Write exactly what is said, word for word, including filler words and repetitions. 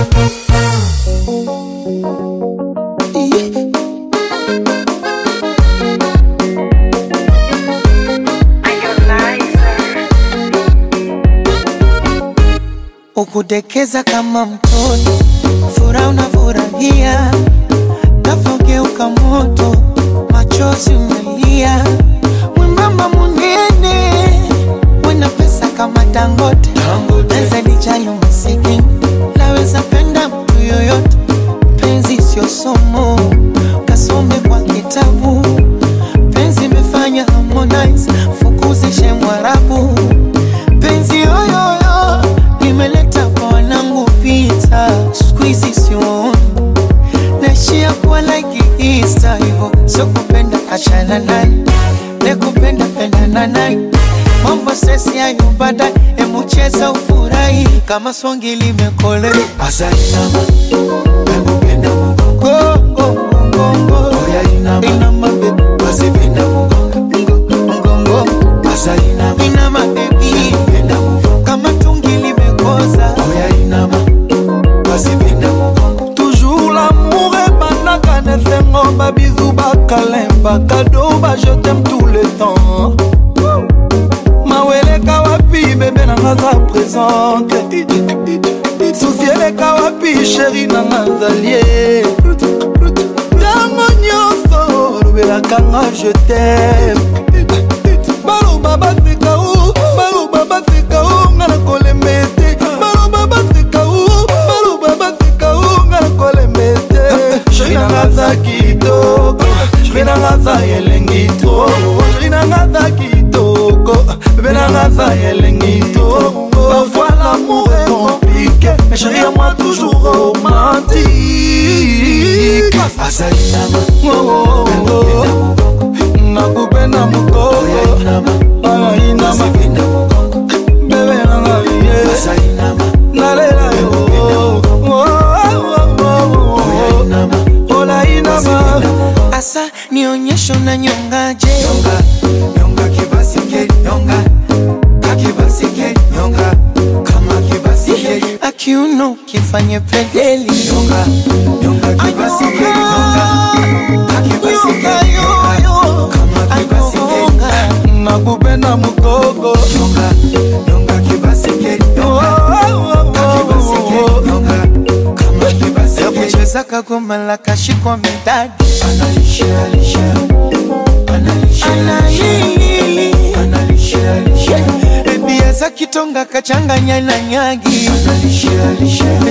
Ukudekeza kama mtoto, furaha unafurahia, nafogeuka moto, machozi umelia. Mwembamba munene, wena pesa kama Dangote, naweza nijayo masikini, naweza penda mtu yoyote. Penzi sio somo, kasome kwa kitabu. Penzi imefanya Harmonize, fukuzishe Mwarabu. Penzi yoyoyo, nimeleta kwa wanangu vita. Squeezy sio naishia kwa like Easter hivo. So kupenda achana naye, nekupenda penda naye. Mambo sesi ya yubada, emu cheza ufurahi kama swangi limekole. Asali nama, emu penda mgongo, Mgongo, mgongo, oya inama, inama baby, basi penda mgongo, mgongo, asali nama, inama baby, penda mgongo, kama tungi limekoza. oya inama, basi penda mgongo. Toujours l'amour est banaka ne fengo ba bisou ba kalemba cadeau ba je t'aime tout le temps. Mawele kawapi bébé na ngaza présente. Souciele kawapi chéri na ngazalie. Tango nyonso lobela kanga je t'aime. Balo baba seka u, balo baba seka u ngana kolemete. Balo baba seka u, balo baba seka u ngana kolemete. Chéri na ngaza kitoko, chéri na ngaza yelengi to. Chéri na ngaza kitoko, bébé na ngaza yelengi to. Parfois l'amour est compliqué, mais chéri à moi toujours romantique. Asali nama, Oh oh oh, nakupenda mukoko, oya inama, aya basi inama, penda mgongo, bebe nanga ye, asali nama, nalela yo, oh oh oh oya inama, oh, ola basi inama. penda mgongo. Asa nionyesho na nyongaje, Nyonga, nyonga kibasike, nyonga, kakibasike, nyonga, kama kibasike, akiuno kifanye pedeli. nyonga, nyonga kibasike, nyonga, kakibasike, nyonga, kama kibasike, Nakupenda mukoko, nyonga, nyonga kibasike, oh nyonga, oh kakibasike, oh, nyonga, kama kibasike. Kucheza kagoma la kashikwa midadi. Analisha, alisha, analisha, Anahili analisha, alisha, Baby eza kitonga kachanganya na nyagi. analisha, alisha.